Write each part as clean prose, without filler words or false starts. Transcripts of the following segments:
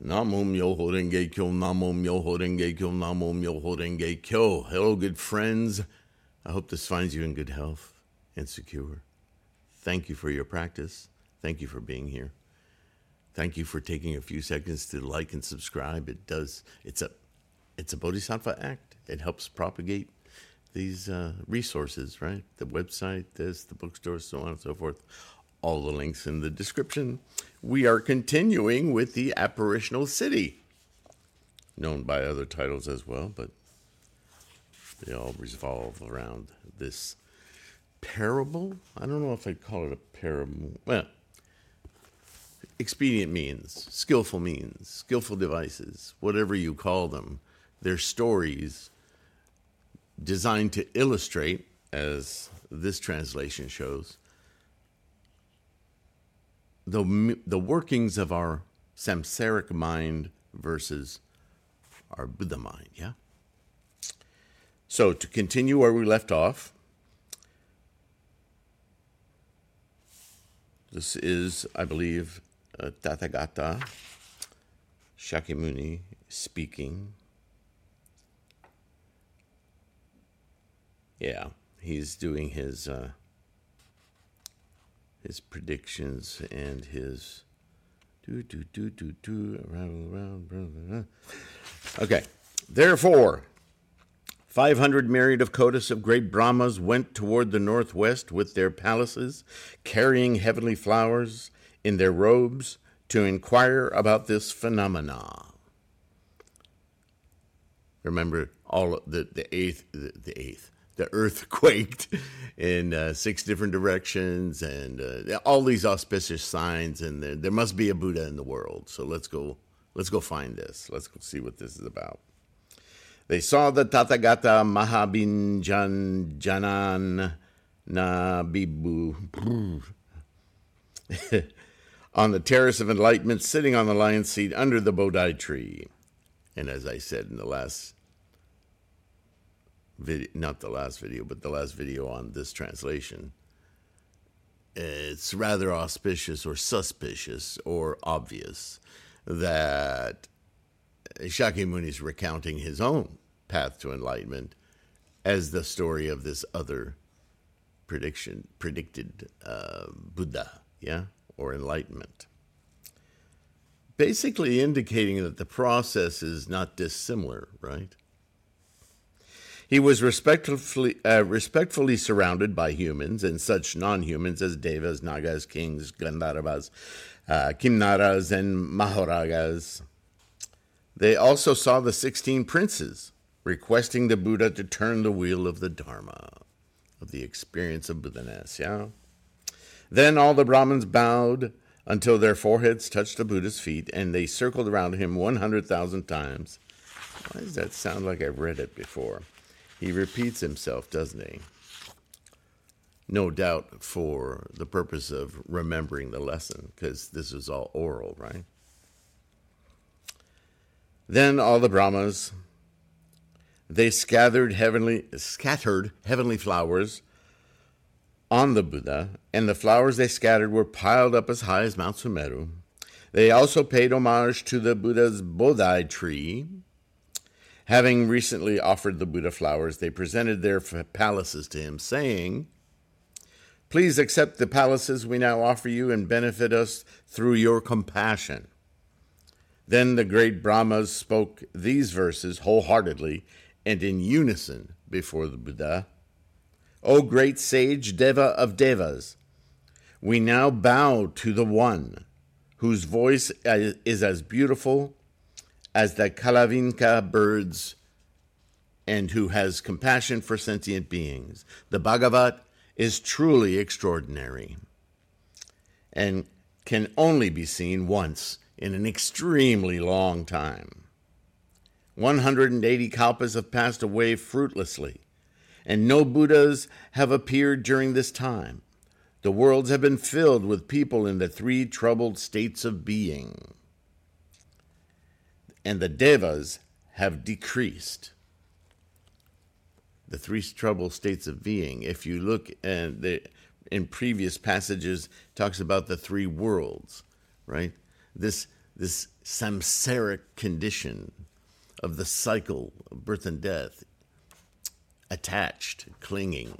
Namo Myoho Renge Kyo, Namo Myoho Renge Kyo, Namo Myoho Renge Kyo. Hello, good friends. I hope this finds you in good health and secure. Thank you for your practice. Thank you for being here. Thank you for taking a few seconds to like and subscribe. It's a Bodhisattva act. It helps propagate these resources, right? The website, the bookstore, so on and so forth. All the links in the description. We are continuing with the Apparitional City, known by other titles as well, but they all revolve around this parable. I don't know if I'd call it a parable. Well, expedient means, skillful devices, whatever you call them. They're stories designed to illustrate, as this translation shows, the workings of our samsaric mind versus our Buddha mind, yeah? So, to continue where we left off, this is, I believe, Tathagata Shakyamuni speaking. Yeah, he's doing his predictions and his around. Okay, therefore, 500 myriad of Kodas of great Brahmas went toward the northwest with their palaces, carrying heavenly flowers in their robes to inquire about this phenomena. Remember, all the earth quaked in 6 different directions, and all these auspicious signs, and there must be a Buddha in the world. So let's go find this. Let's go see what this is about. They saw the Tathagata Mahabinjan Janan Nabibu on the terrace of enlightenment, sitting on the lion's seat under the Bodhi tree. And as I said in the last video, not the last video, but the last video on this translation, it's rather auspicious or suspicious or obvious that Shakyamuni is recounting his own path to enlightenment as the story of this other predicted Buddha, yeah, or enlightenment. Basically indicating that the process is not dissimilar, right? He was respectfully surrounded by humans and such non-humans as Devas, Nagas, Kings, Gandharvas, Kimnaras, and Mahoragas. They also saw the 16 princes requesting the Buddha to turn the wheel of the Dharma, of the experience of Buddha-ness, yeah? Then all the Brahmins bowed until their foreheads touched the Buddha's feet, and they circled around him 100,000 times. Why does that sound like I've read it before? He repeats himself, doesn't he? No doubt for the purpose of remembering the lesson, because this is all oral, right? Then all the Brahmas, they scattered heavenly flowers on the Buddha, and the flowers they scattered were piled up as high as Mount Sumeru. They also paid homage to the Buddha's Bodhi tree. Having recently offered the Buddha flowers, they presented their palaces to him, saying, "Please accept the palaces we now offer you and benefit us through your compassion." Then the great Brahmas spoke these verses wholeheartedly and in unison before the Buddha. "O great sage Deva of Devas, we now bow to the one whose voice is as beautiful as the Kalavinka birds and who has compassion for sentient beings. The Bhagavat is truly extraordinary and can only be seen once in an extremely long time. 180 kalpas have passed away fruitlessly, and no Buddhas have appeared during this time. The worlds have been filled with people in the 3 troubled states of being, and the Devas have decreased. The 3 troubled states of being, if you look in previous passages, talks about the 3 worlds, right? This this samsaric condition of the cycle of birth and death, attached, clinging.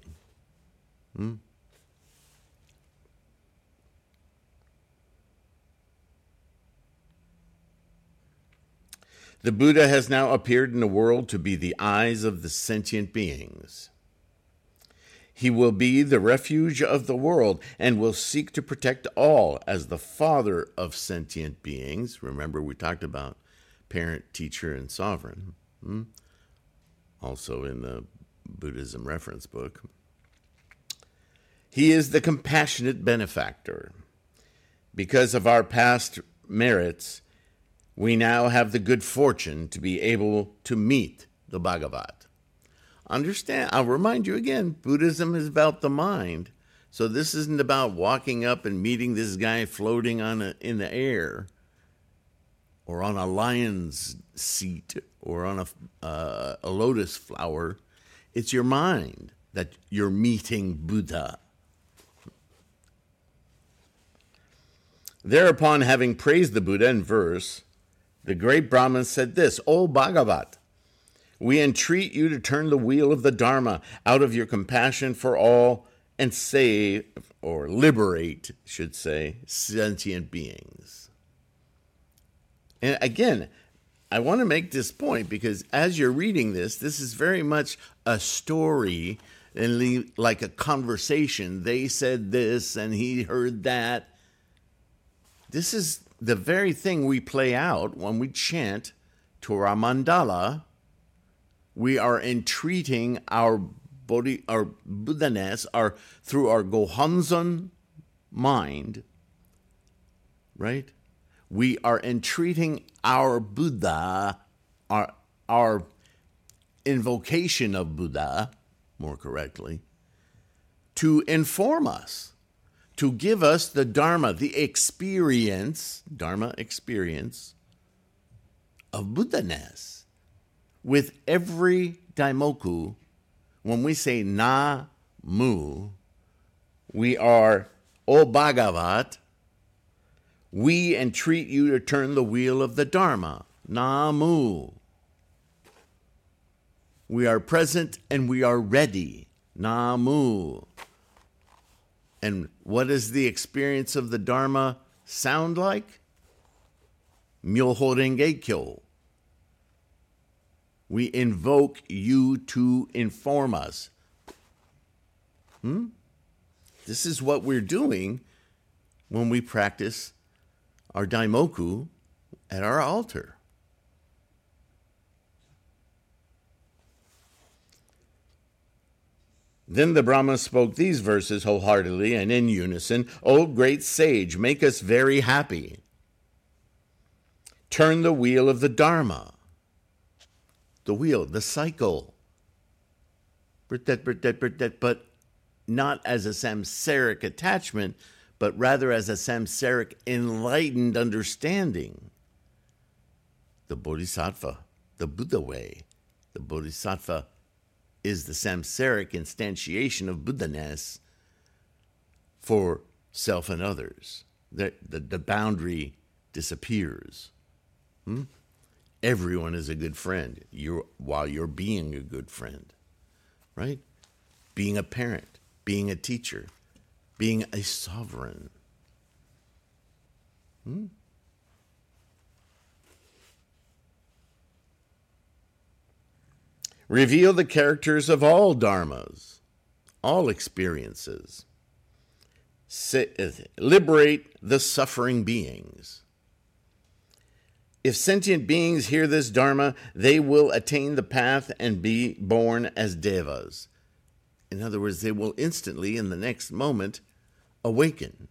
The Buddha has now appeared in the world to be the eyes of the sentient beings. He will be the refuge of the world and will seek to protect all as the father of sentient beings. Remember, we talked about parent, teacher, and sovereign, also in the Buddhism reference book. He is the compassionate benefactor. Because of our past merits, we now have the good fortune to be able to meet the Bhagavat. Understand, I'll remind you again, Buddhism is about the mind. So this isn't about walking up and meeting this guy floating in the air, or on a lion's seat, or on a lotus flower. It's your mind that you're meeting Buddha. Thereupon, having praised the Buddha in verse, the great Brahman said this, O Bhagavat, we entreat you to turn the wheel of the Dharma out of your compassion for all and save, or liberate, should say, sentient beings. And again, I want to make this point because as you're reading this, this is very much a story and like a conversation. They said this and he heard that. This is the very thing we play out when we chant Torah Mandala. We are entreating our Buddha-ness, through our Gohonzon mind, right? We are entreating our Buddha, our invocation of Buddha, more correctly, to inform us, to give us the Dharma, the experience, Dharma experience of Buddha-ness. With every daimoku, when we say Na-mu, we are, O Bhagavat, we entreat you to turn the wheel of the Dharma. Na-mu. We are present and we are ready. Na-mu. And what does the experience of the Dharma sound like? Myoho Renge Kyo. We invoke you to inform us. This is what we're doing when we practice our daimoku at our altar. Then the Brahma spoke these verses wholeheartedly and in unison. O great sage, make us very happy. Turn the wheel of the Dharma. The wheel, the cycle. But not as a samsaric attachment, but rather as a samsaric enlightened understanding. The Bodhisattva, the Buddha way. The Bodhisattva is the samsaric instantiation of Buddha-ness for self and others. The boundary disappears. Everyone is a good friend while you're being a good friend, right? Being a parent, being a teacher, being a sovereign. Reveal the characters of all dharmas, all experiences. Liberate the suffering beings. If sentient beings hear this dharma, they will attain the path and be born as devas. In other words, they will instantly, in the next moment, awaken.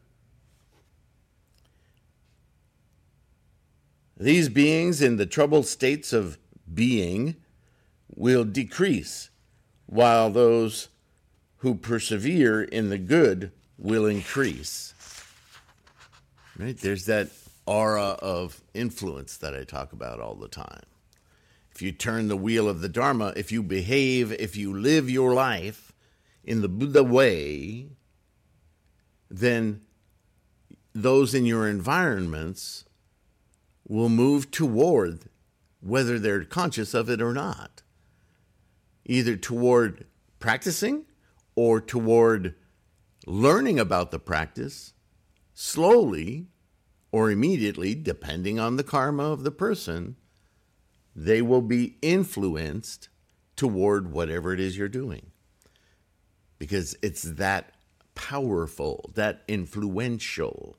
These beings in the troubled states of being will decrease, while those who persevere in the good will increase. Right? There's that aura of influence that I talk about all the time. If you turn the wheel of the Dharma, if you behave, if you live your life in the Buddha way, then those in your environments will move toward, whether they're conscious of it or not, either toward practicing or toward learning about the practice slowly or immediately, depending on the karma of the person. They will be influenced toward whatever it is you're doing, because it's that powerful, that influential.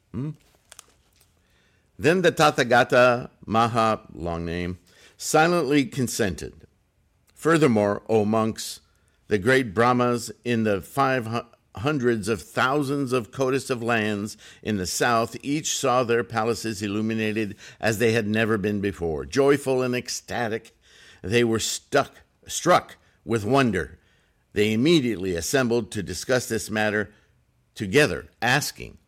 Then the Tathagata Maha, long name, silently consented. Furthermore, O monks, the great Brahmas in the 500s of thousands of kotis of lands in the south each saw their palaces illuminated as they had never been before. Joyful and ecstatic, they were struck with wonder. They immediately assembled to discuss this matter together, asking,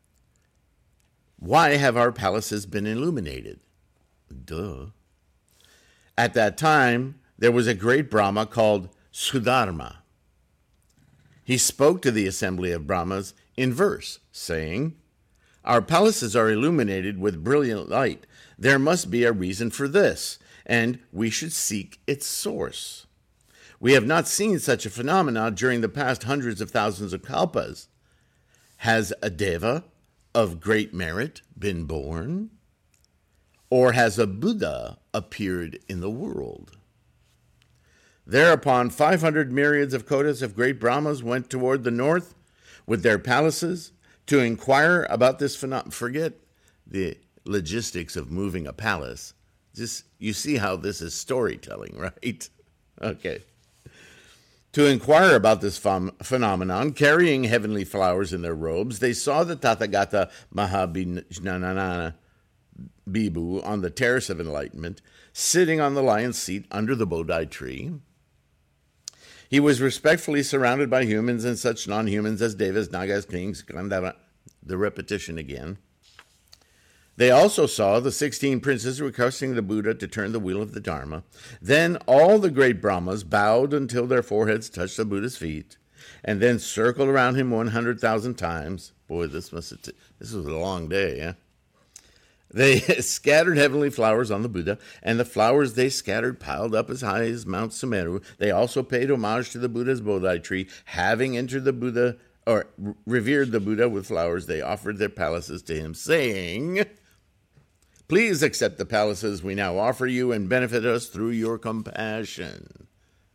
"Why have our palaces been illuminated?" Duh. At that time, there was a great Brahma called Sudharma. He spoke to the assembly of Brahmas in verse, saying, "Our palaces are illuminated with brilliant light. There must be a reason for this, and we should seek its source. We have not seen such a phenomenon during the past hundreds of thousands of kalpas. Has a deva of great merit been born? Or has a Buddha appeared in the world?" Thereupon 500 myriads of kotis of great Brahmas went toward the north with their palaces to inquire about this phenomenon. Forget the logistics of moving a palace. Just, you see how this is storytelling, right? Okay. To inquire about this phenomenon, carrying heavenly flowers in their robes, they saw the Tathagata Mahabhinana Bhikkhu on the terrace of enlightenment, sitting on the lion's seat under the Bodhi tree. He was respectfully surrounded by humans and such non-humans as devas, nagas, kings, Gandhara. The repetition again. They also saw the 16 princes requesting the Buddha to turn the wheel of the Dharma. Then all the great Brahmas bowed until their foreheads touched the Buddha's feet, and then circled around him 100,000 times. Boy, this was a long day, yeah? They scattered heavenly flowers on the Buddha, and the flowers they scattered piled up as high as Mount Sumeru. They also paid homage to the Buddha's Bodhi tree. Having entered the Buddha, or revered the Buddha with flowers, they offered their palaces to him, saying, "Please accept the palaces we now offer you and benefit us through your compassion."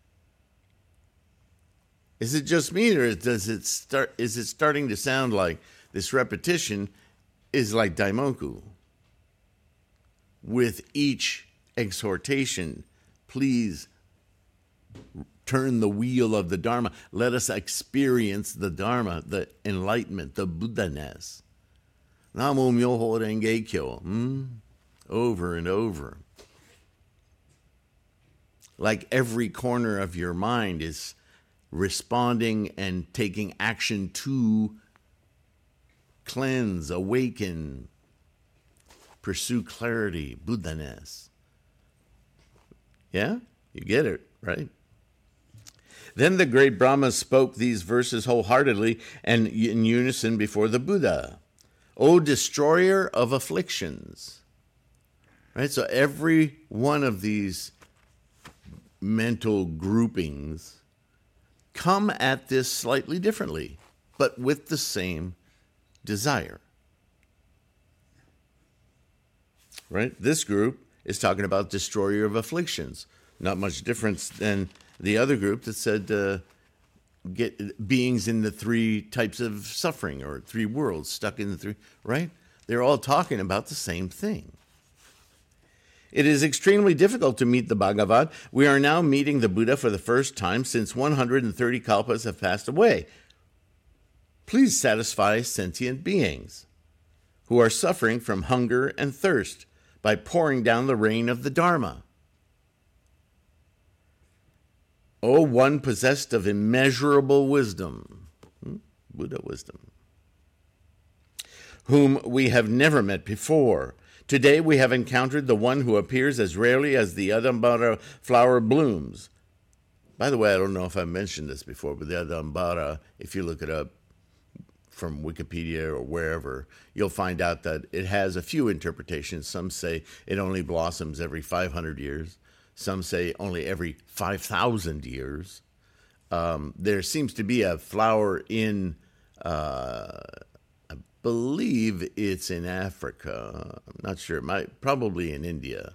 Is it just me, or is it starting to sound like this repetition is like Daimoku? With each exhortation, please turn the wheel of the Dharma. Let us experience the Dharma, the enlightenment, the Buddha-ness. Namo Myoho Renge Kyo. Over and over. Like every corner of your mind is responding and taking action to cleanse, awaken, pursue clarity, Buddha-ness. Yeah? You get it, right? Then the great Brahmas spoke these verses wholeheartedly and in unison before the Buddha. O destroyer of afflictions. Right? So every one of these mental groupings come at this slightly differently, but with the same desire. Right? This group is talking about destroyer of afflictions. Not much difference than the other group that said get beings in the three types of suffering, or three worlds, stuck in the three, right? They're all talking about the same thing. It is extremely difficult to meet the Bhagavat. We are now meeting the Buddha for the first time since 130 kalpas have passed away. Please satisfy sentient beings who are suffering from hunger and thirst by pouring down the rain of the Dharma. O one possessed of immeasurable wisdom, Buddha wisdom, whom we have never met before. Today we have encountered the one who appears as rarely as the Adambara flower blooms. By the way, I don't know if I mentioned this before, but the Adambara, if you look it up, from Wikipedia or wherever, you'll find out that it has a few interpretations. Some say it only blossoms every 500 years. Some say only every 5,000 years. There seems to be a flower in, I believe it's in Africa. I'm not sure. Probably in India.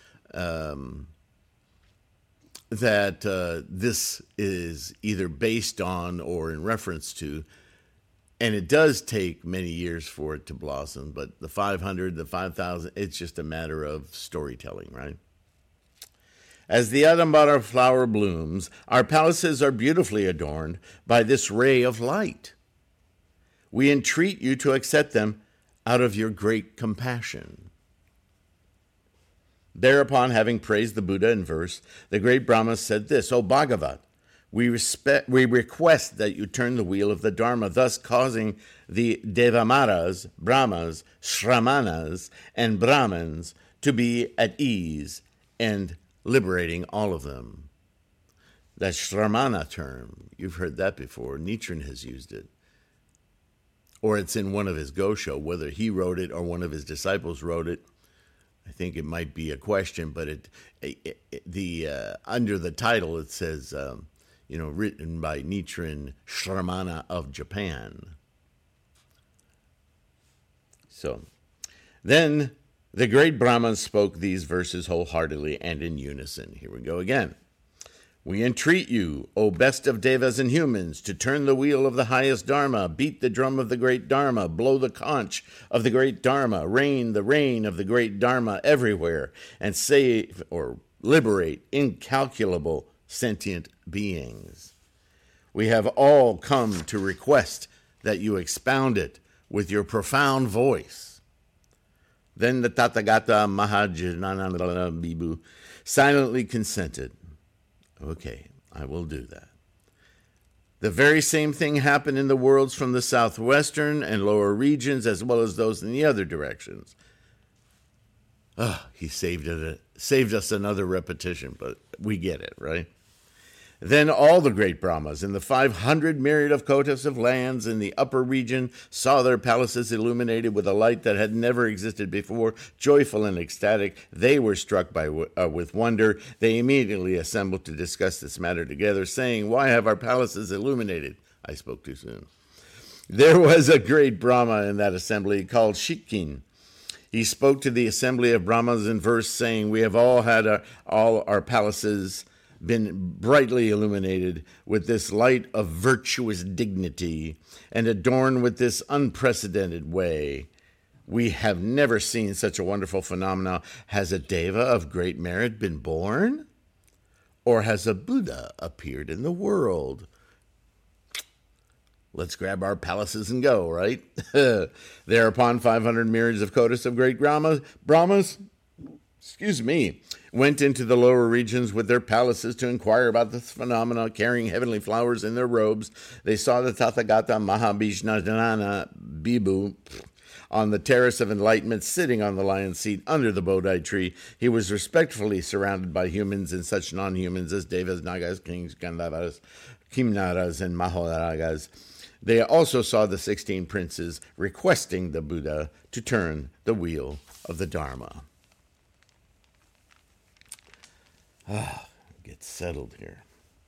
That this is either based on or in reference to. And it does take many years for it to blossom, but the 500, the 5,000, it's just a matter of storytelling, right? As the Adambara flower blooms, our palaces are beautifully adorned by this ray of light. We entreat you to accept them out of your great compassion. Thereupon, having praised the Buddha in verse, the great Brahma said this, O Bhagavat, we request that you turn the wheel of the Dharma, thus causing the Devamaras, Brahmas, Shramanas, and Brahmins to be at ease and liberating all of them. That Shramana term, you've heard that before. Nichiren has used it. Or it's in one of his Gosho, whether he wrote it or one of his disciples wrote it. I think it might be a question, but under the title it says, written by Nichiren Shramana of Japan. So, then the great Brahman spoke these verses wholeheartedly and in unison. Here we go again. We entreat you, O best of devas and humans, to turn the wheel of the highest Dharma, beat the drum of the great Dharma, blow the conch of the great Dharma, rain the rain of the great Dharma everywhere, and save or liberate incalculable sentient beings. We have all come to request that you expound it with your profound voice. Then the Tathagata Mahajanana Bibu silently consented. Okay, I will do that. The very same thing happened in the worlds from the southwestern and lower regions, as well as those in the other directions. He saved us another repetition, but we get it, right? Then all the great Brahmas in the 500 myriad of kotas of lands in the upper region saw their palaces illuminated with a light that had never existed before. Joyful and ecstatic, they were struck with wonder. They immediately assembled to discuss this matter together, saying, "Why have our palaces illuminated?" I spoke too soon. There was a great Brahma in that assembly called Shitkin. He spoke to the assembly of Brahmas in verse, saying, "We have all had all our palaces been brightly illuminated with this light of virtuous dignity and adorned with this unprecedented way. We have never seen such a wonderful phenomenon. Has a deva of great merit been born? Or has a Buddha appeared in the world? Let's grab our palaces and go, right?" Thereupon 500 myriads of kotas of great Brahmas, went into the lower regions with their palaces to inquire about this phenomena, carrying heavenly flowers in their robes. They saw the Tathagata Mahabhijnana Bibu on the terrace of enlightenment, sitting on the lion's seat under the Bodhi tree. He was respectfully surrounded by humans and such non-humans as Devas, Nagas, Kings, Gandharvas, Kimnaras, and Maharagas. They also saw the 16 princes requesting the Buddha to turn the wheel of the Dharma. Get settled here.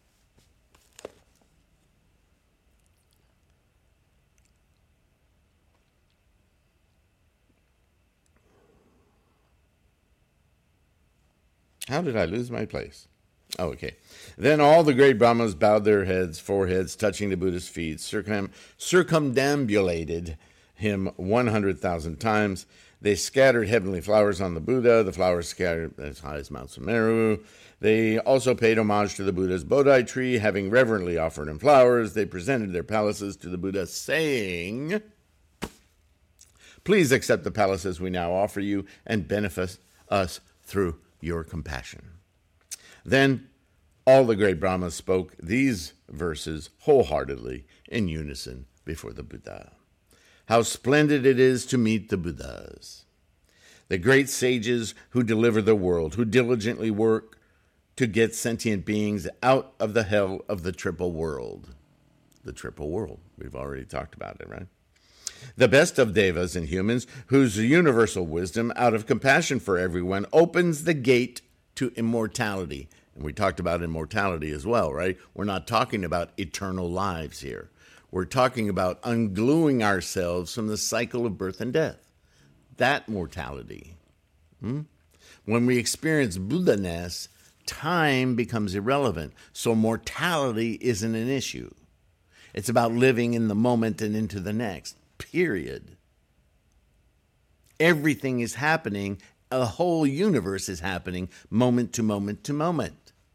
How did I lose my place? Oh, okay. Then all the great Brahmas bowed their foreheads, touching the Buddha's feet, circumambulated him 100,000 times. They scattered heavenly flowers on the Buddha. The flowers scattered as high as Mount Sumeru. They also paid homage to the Buddha's Bodhi tree. Having reverently offered him flowers, they presented their palaces to the Buddha, saying, "Please accept the palaces we now offer you and benefit us through your compassion." Then all the great Brahmas spoke these verses wholeheartedly in unison before the Buddha. How splendid it is to meet the Buddhas, the great sages who deliver the world, who diligently work to get sentient beings out of the hell of the triple world. The triple world. We've already talked about it, right? The best of devas and humans, whose universal wisdom, out of compassion for everyone, opens the gate to immortality. And we talked about immortality as well, right? We're not talking about eternal lives here. We're talking about ungluing ourselves from the cycle of birth and death. That mortality. When we experience Buddha-ness, time becomes irrelevant. So mortality isn't an issue. It's about living in the moment and into the next, period. Everything is happening. The whole universe is happening moment to moment to moment.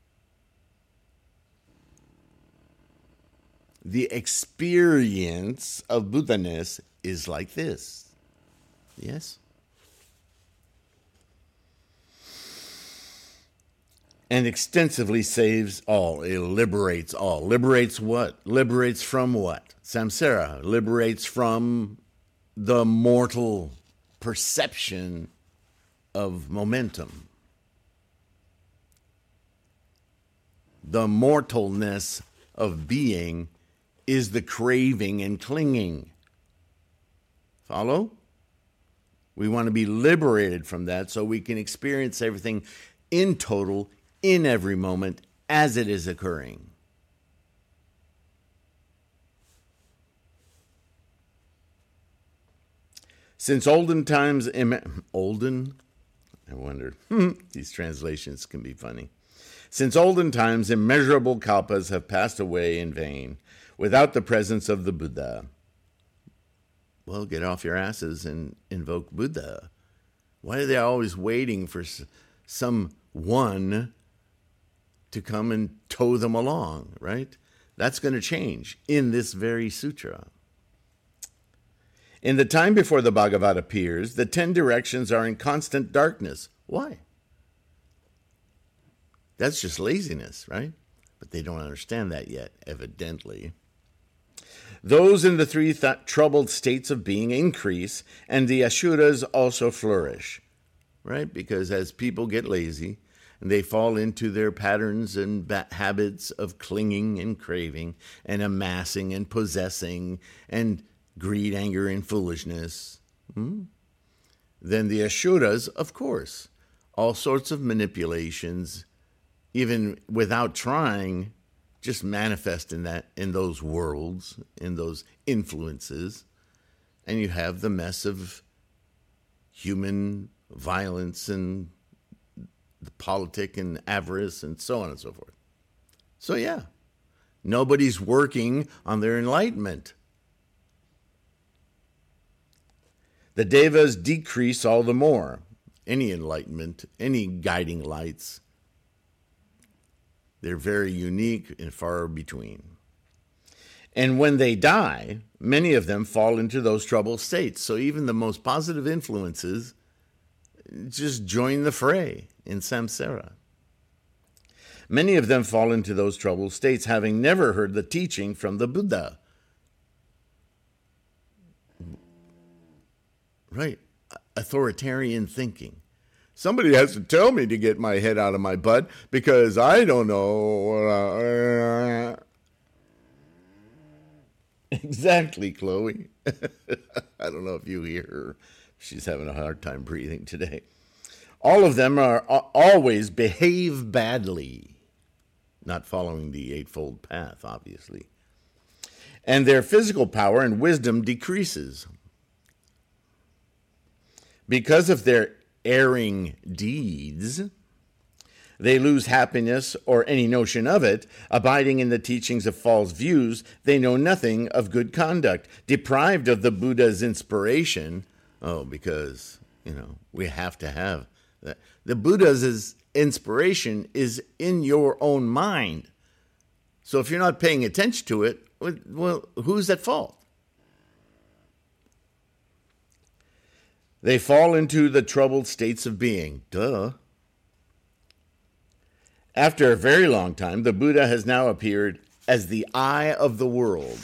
The experience of Buddha-ness is like this. Yes? And extensively saves all. It liberates all. Liberates what? Liberates from what? Samsara. Liberates from the mortal perception of momentum. The mortalness of being is the craving and clinging. Follow? We want to be liberated from that so we can experience everything in total, in every moment, as it is occurring. Since olden times, olden? I wonder. These translations can be funny. Since olden times, immeasurable kalpas have passed away in vain, without the presence of the Buddha. Well, get off your asses and invoke Buddha. Why are they always waiting for some one to come and tow them along, right? That's going to change in this very sutra. In the time before the Bhagavad appears, the 10 directions are in constant darkness. Why? That's just laziness, right? But they don't understand that yet, evidently. Those in the three troubled states of being increase, and the Asuras also flourish, right? Because as people get lazy, and they fall into their patterns and habits of clinging and craving, and amassing and possessing, and greed, anger, and foolishness, then the Asuras, of course, all sorts of manipulations, even without trying, just manifest in those worlds, in those influences, and you have the mess of human violence and the politic and avarice and so on and so forth. So yeah, nobody's working on their enlightenment. The devas decrease all the more. Any enlightenment, any guiding lights, they're very unique and far between. And when they die, many of them fall into those troubled states. So even the most positive influences just join the fray in samsara. Many of them fall into those troubled states, having never heard the teaching from the Buddha. Right, authoritarian thinking. Somebody has to tell me to get my head out of my butt because I don't know. Exactly, Chloe. I don't know if you hear her. She's having a hard time breathing today. All of them are always behave badly, not following the Eightfold Path, obviously. And their physical power and wisdom decreases. Because of their erring deeds, they lose happiness or any notion of it. Abiding in the teachings of false views, they know nothing of good conduct. Deprived of the Buddha's inspiration, because, we have to have that. The Buddha's inspiration is in your own mind. So if you're not paying attention to it, well, who's at fault? They fall into the troubled states of being. Duh. After a very long time, the Buddha has now appeared as the eye of the world.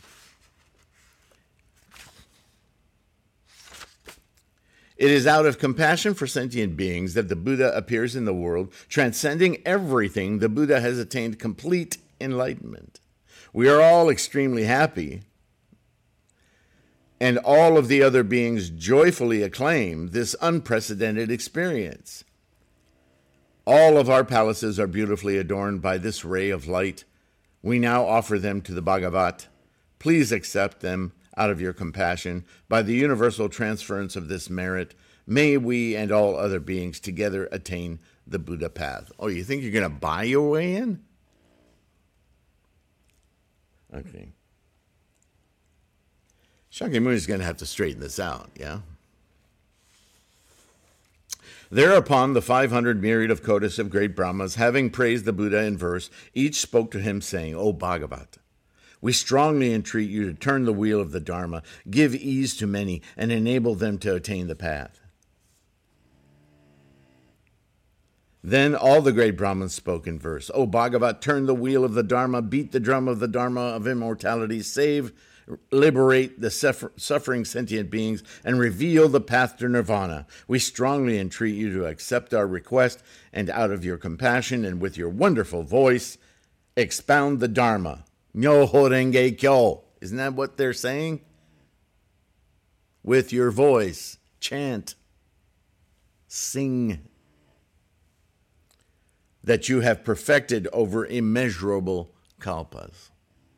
It is out of compassion for sentient beings that the Buddha appears in the world. Transcending everything, the Buddha has attained complete enlightenment. We are all extremely happy and all of the other beings joyfully acclaim this unprecedented experience. All of our palaces are beautifully adorned by this ray of light. We now offer them to the Bhagavat. Please accept them out of your compassion. By the universal transference of this merit, may we and all other beings together attain the Buddha path. Oh, you think you're going to buy your way in? Okay. Shakyamuni is going to have to straighten this out, yeah? Thereupon the 500 myriad of Kotis of great Brahmas, having praised the Buddha in verse, each spoke to him, saying, O Bhagavat, we strongly entreat you to turn the wheel of the Dharma, give ease to many, and enable them to attain the path. Then all the great Brahmins spoke in verse, O Bhagavat, turn the wheel of the Dharma, beat the drum of the Dharma of immortality, save, liberate the suffering sentient beings, and reveal the path to nirvana. We strongly entreat you to accept our request, and out of your compassion and with your wonderful voice, expound the Dharma. Myoho Renge Kyo. Isn't that what they're saying? With your voice, chant, sing, that you have perfected over immeasurable kalpas.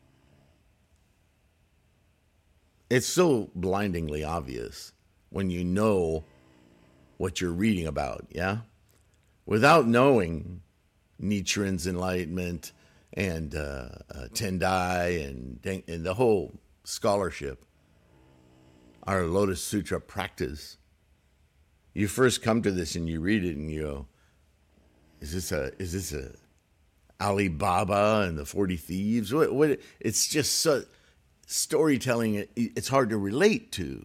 It's so blindingly obvious when you know what you're reading about, yeah? Without knowing Nichiren's enlightenment and Tendai and the whole scholarship, our Lotus Sutra practice, you first come to this and you read it and you go, is this a Alibaba and the 40 Thieves? What? It's just so storytelling. It's hard to relate to.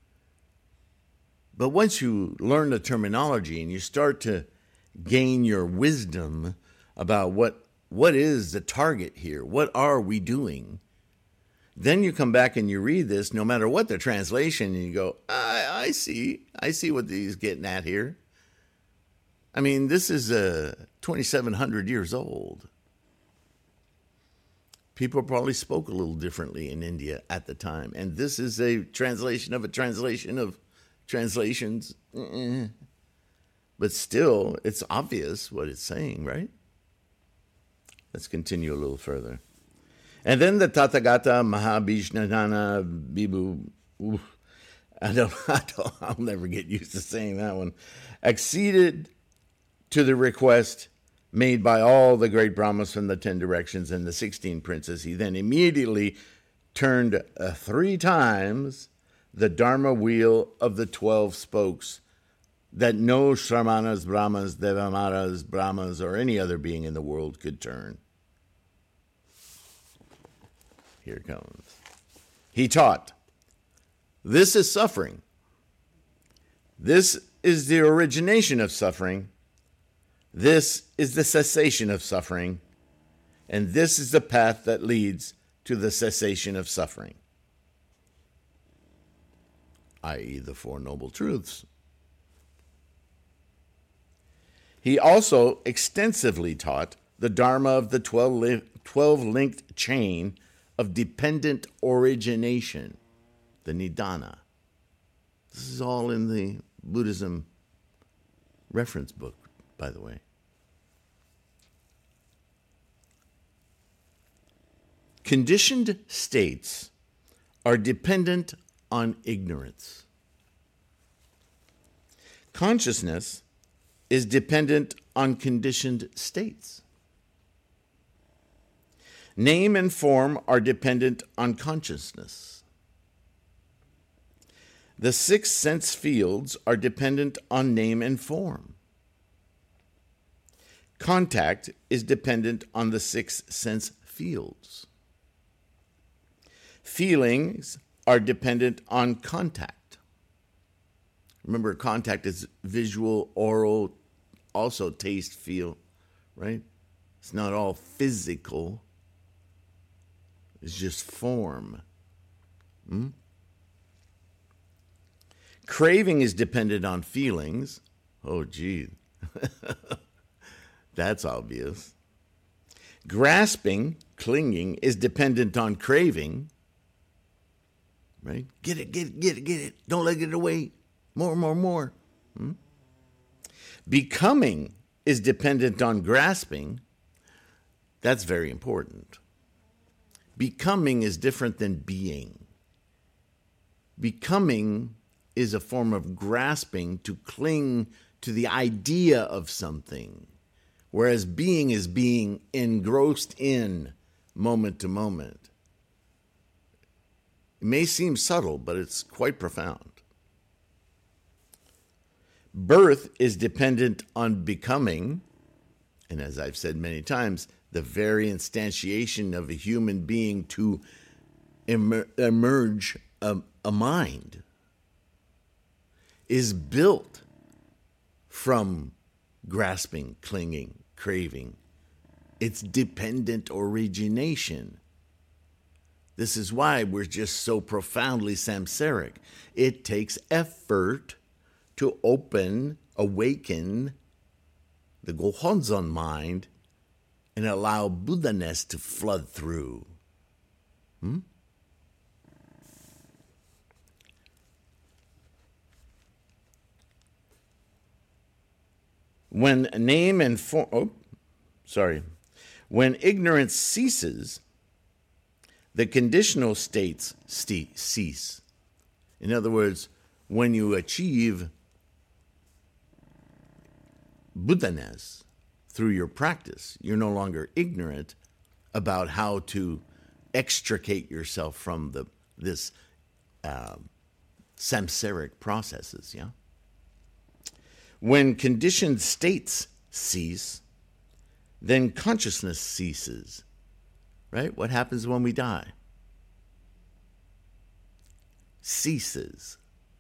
But once you learn the terminology and you start to gain your wisdom about what is the target here, what are we doing, then you come back and you read this, no matter what the translation, and you go, I see what he's getting at here. I mean, this is 2,700 years old. People probably spoke a little differently in India at the time. And this is a translation of translations. But still, it's obvious what it's saying, right? Let's continue a little further. And then the Tathagata Mahabhishnana Bibhu, I'll never get used to saying that one, acceded to the request made by all the great Brahmas from the 10 directions and the 16 princes. He then immediately turned 3 times the Dharma wheel of the 12 spokes that no Shramanas, Brahmas, Devamaras, Brahmas, or any other being in the world could turn. Here it comes. He taught, this is suffering. This is the origination of suffering. This is the cessation of suffering, and this is the path that leads to the cessation of suffering, i.e., the 4 Noble Truths. He also extensively taught the Dharma of the 12-linked chain of dependent origination, the Nidana. This is all in the Buddhism reference book, by the way. Conditioned states are dependent on ignorance. Consciousness is dependent on conditioned states. Name and form are dependent on consciousness. The 6 sense fields are dependent on name and form. Contact is dependent on the 6 sense fields. Feelings are dependent on contact. Remember, contact is visual, oral, also taste, feel, right? It's not all physical. It's just form. Craving is dependent on feelings. Oh, gee. That's obvious. Grasping, clinging, is dependent on craving. right? Get it, get it, get it, get it. Don't let it get away. More, more, more. Becoming is dependent on grasping. That's very important. Becoming is different than being. Becoming is a form of grasping to cling to the idea of something, whereas being is being engrossed in moment to moment. It may seem subtle, but it's quite profound. Birth is dependent on becoming, and as I've said many times, the very instantiation of a human being to emerge a mind is built from grasping, clinging, craving. It's dependent origination. This is why we're just so profoundly samsaric. It takes effort to awaken the Gohonzon mind and allow Buddha-ness to flood through. When name and form, when ignorance ceases, the conditional states cease. In other words, when you achieve Buddha-ness through your practice, you're no longer ignorant about how to extricate yourself from this samsaric processes, yeah? When conditioned states cease, then consciousness ceases, right? What happens when we die? Ceases.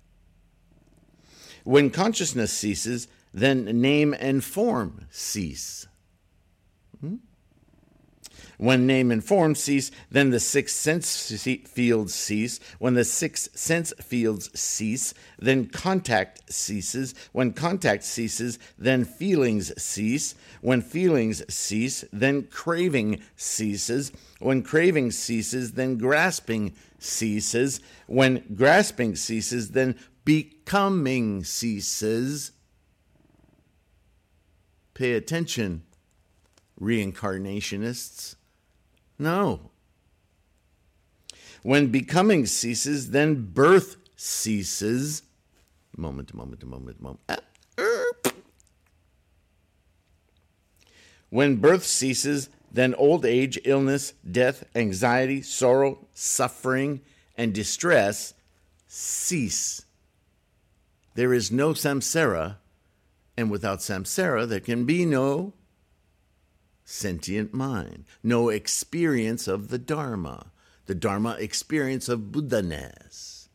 When consciousness ceases, then name and form cease. When name and form cease, then the six sense fields cease. When the six sense fields cease, then contact ceases. When contact ceases, then feelings cease. When feelings cease, then craving ceases. When craving ceases, then grasping ceases. When grasping ceases, then becoming ceases. Pay attention, reincarnationists. No. When becoming ceases, then birth ceases. Moment. When birth ceases, then old age, illness, death, anxiety, sorrow, suffering, and distress cease. There is no samsara, and without samsara, there can be no sentient mind, no experience of the Dharma experience of Buddha-ness.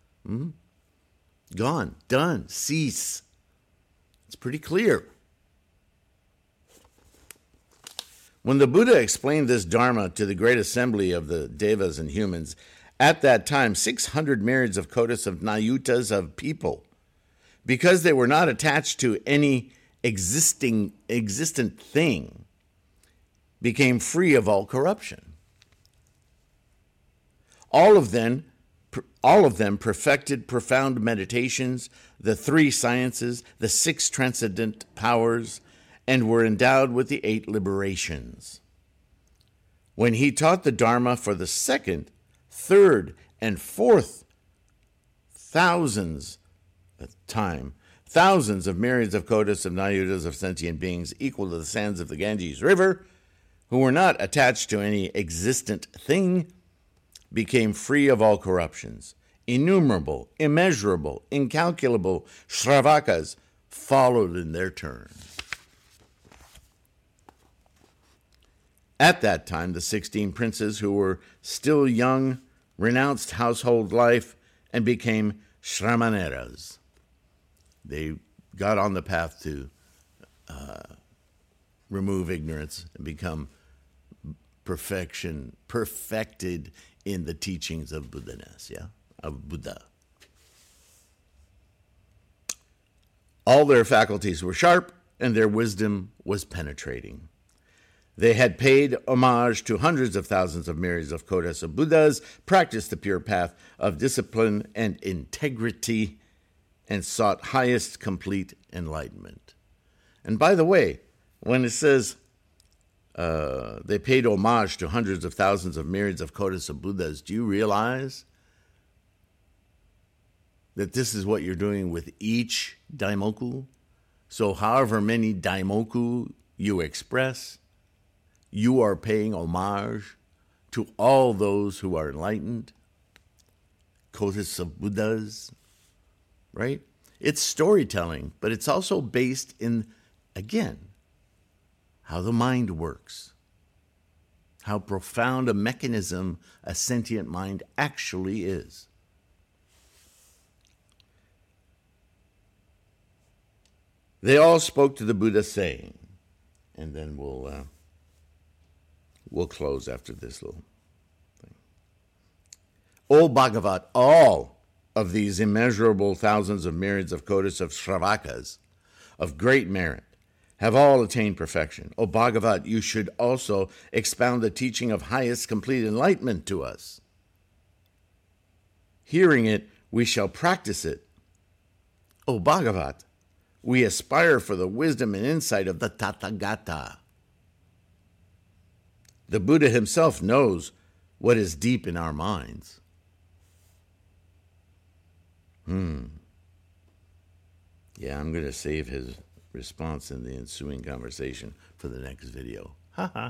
Gone, done, cease. It's pretty clear. When the Buddha explained this Dharma to the great assembly of the Devas and humans, at that time 600 myriads of kotis of Nayutas of people, because they were not attached to any existent thing, became free of all corruption. All of them perfected profound meditations, the 3 sciences, the 6 transcendent powers, and were endowed with the 8 liberations. When he taught the Dharma for the 2nd, 3rd, and 4th thousands of myriads of kotis of Nayutas of sentient beings equal to the sands of the Ganges River, who were not attached to any existent thing, became free of all corruptions. Innumerable, immeasurable, incalculable Shravakas followed in their turn. At that time, the 16 princes who were still young renounced household life and became Shramaneras. They got on the path to remove ignorance and become perfected in the teachings of Buddha-ness, of Buddha. All their faculties were sharp, and their wisdom was penetrating. They had paid homage to hundreds of thousands of myriads of Kodasa Buddhas, practiced the pure path of discipline and integrity, and sought highest complete enlightenment. And by the way, when it says they paid homage to hundreds of thousands of myriads of Kodasa Buddhas, do you realize that this is what you're doing with each daimoku? So however many daimoku you express, you are paying homage to all those who are enlightened, Kodasa Buddhas, right? It's storytelling, but it's also based in, again, how the mind works, how profound a mechanism a sentient mind actually is. They all spoke to the Buddha saying, and then we'll close after this little thing. O Bhagavat, all of these immeasurable thousands of myriads of kodas of Shravakas of great merit have all attained perfection. O Bhagavat, you should also expound the teaching of highest complete enlightenment to us. Hearing it, we shall practice it. O Bhagavat, we aspire for the wisdom and insight of the Tathagata. The Buddha himself knows what is deep in our minds. Yeah, I'm going to save his response in the ensuing conversation for the next video. I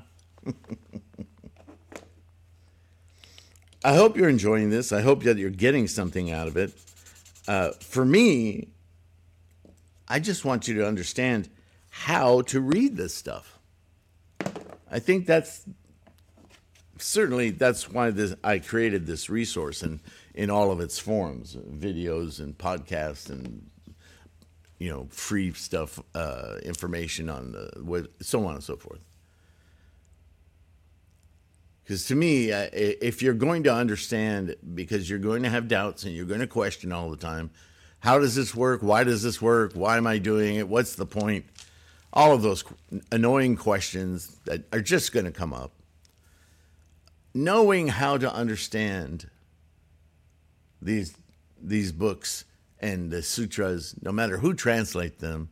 hope you're enjoying this. I hope that you're getting something out of it. For me, I just want you to understand how to read this stuff. I think that's why I created this resource in all of its forms, videos and podcasts and free stuff, information on the web, so on and so forth. Because to me, if you're going to understand, because you're going to have doubts and you're going to question all the time, how does this work? Why does this work? Why am I doing it? What's the point? All of those annoying questions that are just going to come up. Knowing how to understand these books and the sutras, no matter who translate them,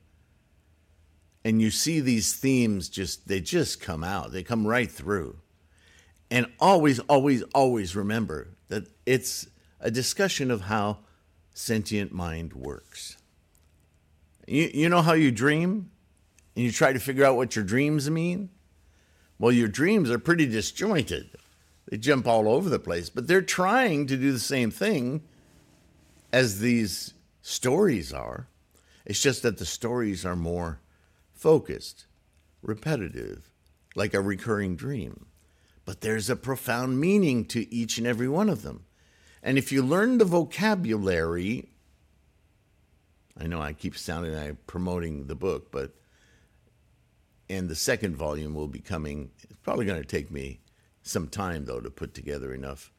and you see these themes they just come out. They come right through. And always, always, always remember that it's a discussion of how sentient mind works. You know how you dream? And you try to figure out what your dreams mean? Well, your dreams are pretty disjointed. They jump all over the place, but they're trying to do the same thing as these stories are. It's just that the stories are more focused, repetitive, like a recurring dream. But there's a profound meaning to each and every one of them. And if you learn the vocabulary, I know I keep sounding like I'm promoting the book, and the second volume will be coming. It's probably going to take me some time, though, to put together enough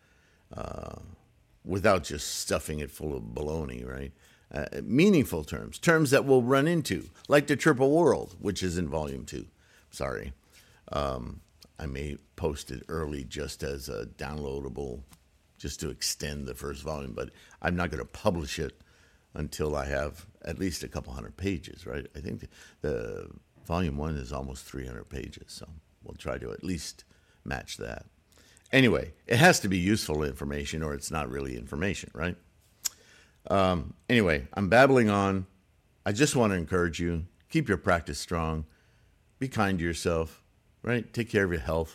without just stuffing it full of baloney, right? Meaningful terms that we'll run into, like the Triple World, which is in volume 2. Sorry. I may post it early just as a downloadable, just to extend the first volume, but I'm not going to publish it until I have at least a couple hundred pages, right? I think the volume 1 is almost 300 pages, so we'll try to at least match that. Anyway, it has to be useful information or it's not really information, right? Anyway, I'm babbling on. I just want to encourage you, keep your practice strong, be kind to yourself, right? Take care of your health.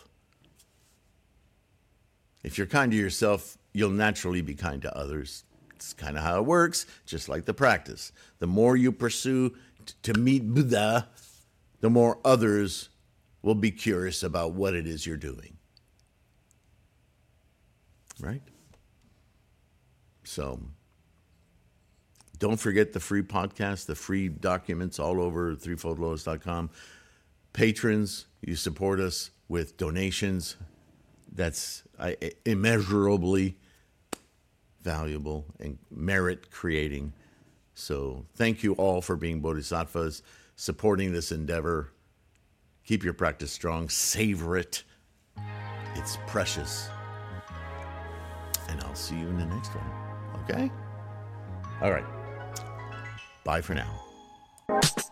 If you're kind to yourself, you'll naturally be kind to others. It's kind of how it works, just like the practice. The more you pursue to meet Buddha, the more others will be curious about what it is you're doing. Right? So, don't forget the free podcast, the free documents all over threefoldlotus.com. Patrons, you support us with donations. That's immeasurably valuable and merit creating. So thank you all for being bodhisattvas, supporting this endeavor. Keep your practice strong. Savor it. It's precious. And I'll see you in the next one. Okay? All right. Bye for now.